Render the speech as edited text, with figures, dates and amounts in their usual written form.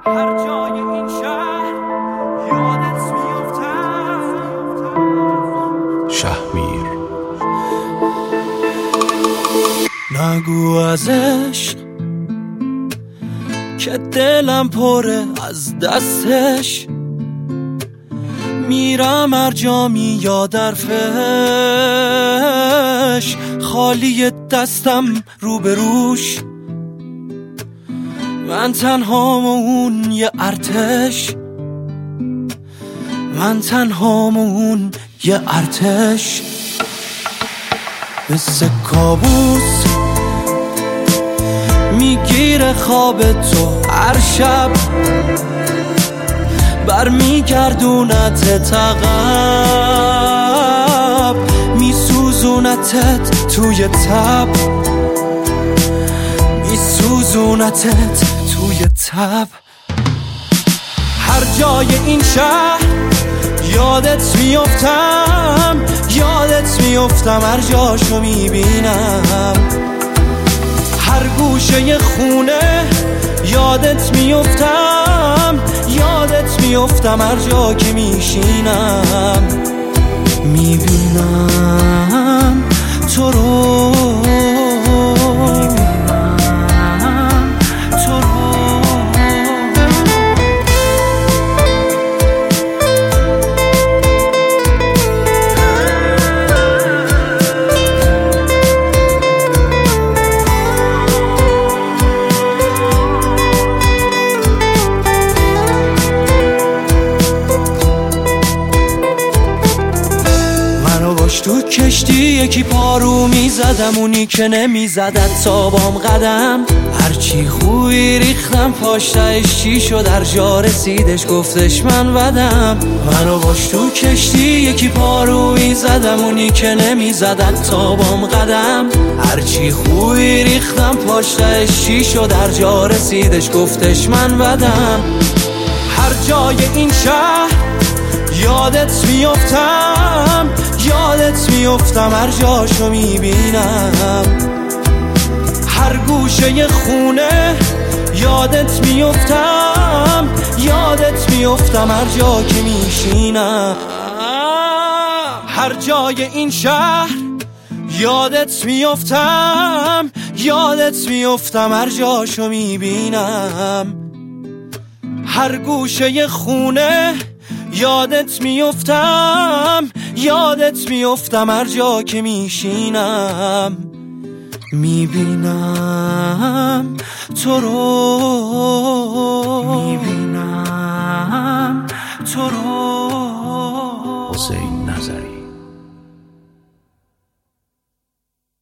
هر جای این شهر یادت میافتم. شهمیر. نگو ازش که دلم پره از دستش، میرم هر جا میاد حرفش، خالی دستم روبروش، من تنهام و اون یه ارتش، من تنهام و اون یه ارتش. مثل کابوس میگیره خواب تو هر شب، برمیگردونت عقب، میسوزونتت توی تب، میسوزونتت توی تب. هر جای این شهر یادت میافتم، یادت میافتم، هر جاشو میبینم، هر گوشه خونه یادت میافتم، یادت میافتم، هر جا که میشینم میبینم تو رو، میبینم تو رو. تو کشتی یکی پارو میزدم، اونی که نمیزدت تا بام قدم، هرچی خوی ریختم پاشتش چی شد، هر جا رسیدش گفتش من بدم. منو باش تو کشتی یکی پارو میزدم، اونی که نمیزدت تا بام قدم، هرچی خوی ریختم پاشتش چی شد، هر جا رسیدش گفتش من بدم. هر جای این شهر یادت میافتم، یادت میافتم، هر جاشو میبینم، هر گوشه خونه یادت میافتم، یادت میافتم، هر جا که میشینم. هر جای این شهر یادت میافتم، یادت میافتم، هر جاشو میبینم، هر گوشه خونه یادت میافتم، یادت میافتم، هر جا که میشینم میبینم تو رو، میبینم تو رو. حسین نظری.